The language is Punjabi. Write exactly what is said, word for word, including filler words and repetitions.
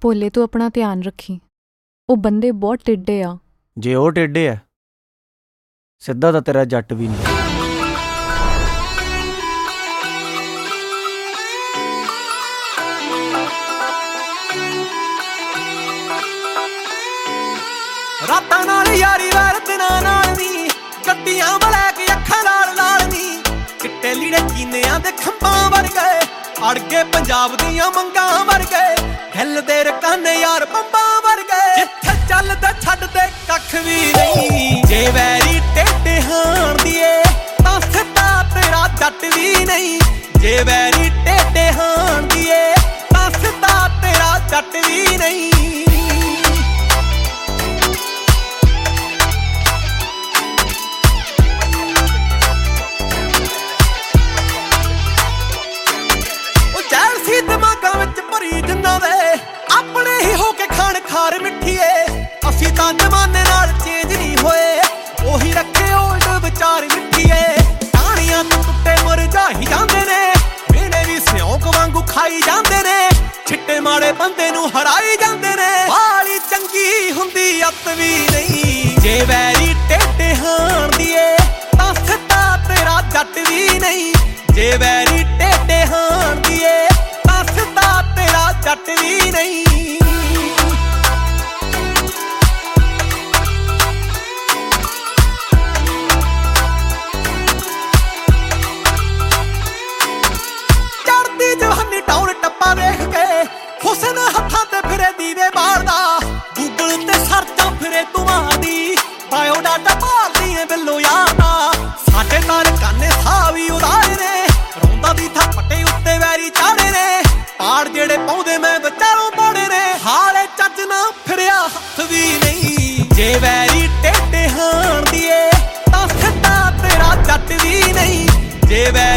ਭੋਲੇ ਤੂੰ ਆਪਣਾ ਧਿਆਨ ਰੱਖੀ। ਉਹ ਬੰਦੇ ਬਹੁਤ ਟੇਢੇ ਆ। ਜੇ ਉਹ ਟੇਢੇ ਆ ਸਿੱਧਾ ਤਾਂ ਤੇਰਾ ਜੱਟ ਵੀ ਨਹੀਂ। ਰਾਤਾਂ ਨਾਲ ਯਾਰੀ ਵੈਰ ਦਿਨਾਂ ਨਾਲ ਨੀ, ਗੱਡੀਆਂ ਬਲੈਕ ਅੱਖਾਂ ਨਾਲ ਲਾਲ ਨੀ, ਚਿੱਟੇ ਲੀੜੇ ਕੀਨਿਆਂ ਦੇ ਖੰਭਾਂ ਵਰਗੇ, ਅੜ ਗਏ ਪੰਜਾਬ ਦੀਆਂ ਮੰਗਾਂ ਵਰਗੇ, ਹਿੱਲਦੇ ਰਕਾਨੇ ਯਾਰ ਬੰਬਾਂ ਵਰਗੇ। ਜਿੱਥੇ ਚੱਲਦੇ ਛੱਡਦੇ ਕੱਖ ਵੀ ਨਹੀਂ, ਜੇ ਵੈਰੀ ਟੇਢੇ ਹਾਣ ਦੀਏ ਤਾਂ ਸਿੱਧਾ ਤੇਰਾ ਜੱਟ ਵੀ ਨਹੀਂ। ਜੇ ਵੈਰੀ ਟੇਢੇ ਹਾਣ ਦੀਏ ਤਾਂ ਸਿੱਧਾ ਤੇਰਾ ਜੱਟ ਵੀ ਨਹੀਂ। ਦਿਮਾਗਾਂ ਵਿੱਚ ਭਰੀ ਜਿੰਨਾਂ ਦੇ ਆਪਣੇ ਹੀ ਹੋ ਕੇ ਖਾਣ ਖਾਰ ਮਿੱਠੀਏ। ਅਸੀਂ ਤਾਂ ਜ਼ਮਾਨੇ ਨਾਲ ਚੇਂਜ ਨਹੀਂ ਹੋਏ, ਉਹੀ ਰੱਖੇ ਓਲਡ ਵਿਚਾਰ ਮਿੱਠੀਏ। ਕਹਾਣੀਆਂ ਤੋਂ ਟੁੱਟੇ ਮੁਰਝਾਈ ਜਾਂਦੇ ਨੇ, ਮੇਨੇ ਵੀ ਸਿਉਂਕ ਵਾਂਗੂ ਖਾਈ ਜਾਂਦੇ ਨੇ, ਛਿੱਟੇ ਮਾੜੇ ਬੰਦੇ ਨੂੰ ਹਰਾਈ ਜਾਂਦੇ ਨੇ। ਵਾਲੀ ਚੰਗੀ ਹੁੰਦੀ ਅੱਤ ਵੀ ਨਹੀਂ, ਜੇ ਵੈਰੀ ਟੇਢੇ ਹਾਣ ਦੀਏ ਤਾਂ ਸਿੱਧਾ ਤੇਰਾ ਜੱਟ ਵੀ ਨਹੀਂ। ਜੇ ਵੈਰੀ ਟੇਢੇ ਹਾਣ ਦੀਏ ਸਿੱਧਾ ਤੇਰਾ ਜੱਟ ਵੀ ਨਹੀਂ। ਚੜਦੀ ਜਵਾਨੀ ਟੌਰ ਟੱਪਾ ਦੇਖ ਕੇ ਹੁਸਨ ਹੱਥਾਂ ਤੇ ਫਿਰੇ ਦੀਵੇ ਬਾਲਦਾ, ਗੂਗਲ ਤੇ ਸਰਚਾਂ ਫਿਰੇ ਤੁਮਾਂ ਦੀ, ਬਾਇਓ ਡਾਟਾ ਭਾਲਦੀ ਏ ਬਿੱਲੋ ਯਾਰ ਦਾ। ਸਾਡੇ ਨਾਲ ਕਾਨੇ ਸਾਹ ਵੀ ਉਦਾਰੇ ਨੇ, ਰੋਂਦਾ ਦੀ ਥਾਪਟੇ ਉੱਤੇ ਵੈਰੀ ਚਾੜੇ ਨੇ, ਪਾੜ ਜਿਹੜੇ ਪਾਉਂਦੇ ਮੈਂ ਵਿਚਾਰੋਂ ਪਾੜੇ ਨੇ। ਹਾਲੇ ਚੱਜ ਨਾ ਫਿਰਿਆ ਹੱਥ ਵੀ ਨਹੀਂ, ਜੇ ਵੈਰੀ ਟੇਢੇ ਹਾਣ ਦੀਏ ਤਾਂ ਸਿੱਧਾ ਤੇਰਾ ਜੱਟ ਵੀ ਨਹੀਂ। ਜੇ ਵੈਰੀ